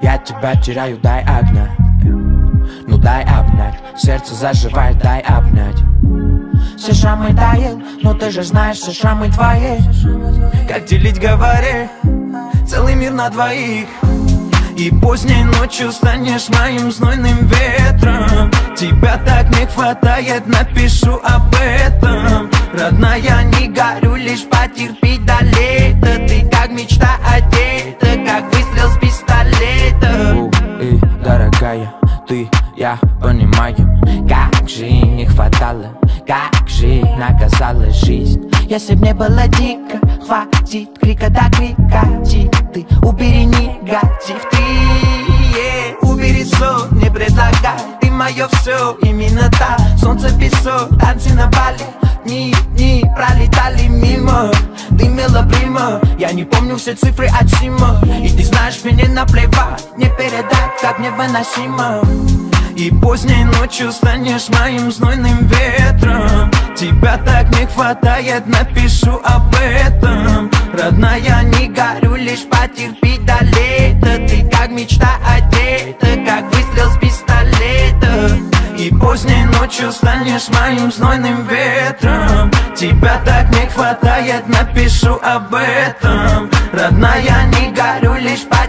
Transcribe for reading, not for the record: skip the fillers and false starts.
я тебя теряю, дай огня. Ну дай обнять, сердце заживает, дай обнять. Все шрамы таял, но ты же знаешь, все шрамы твои. Как делить, говори, целый мир на двоих. И поздней ночью станешь моим знойным ветром. Тебя так не хватает, напишу об этом. Родная, не горю, лишь потерпи до лета. Ты как мечта одета, как выстрел с пистолета. Дорогая, ты, я понимаю, как же не хватало, как же наказала жизнь. Если б не было дико, хватит крика до крика. Ты убери негатив, ты убери сон, не предлагай. Ты мое все, именно так. Солнце, песок, танцы на Бали. Дни пролетали мимо. Дымила прима, я не помню все цифры от Сима. И ты знаешь, мне наплевать, не передать, как невыносимо. И поздней ночью станешь моим знойным ветром. Тебя так не хватает, напишу об этом. Родная, не горю, лишь потерпи до лета. Ты как мечта одета, как выстрел с пистолета. И поздней ночью станешь моим знойным ветром. Тебя так не хватает, напишу об этом. Родная, не горю, лишь потерпи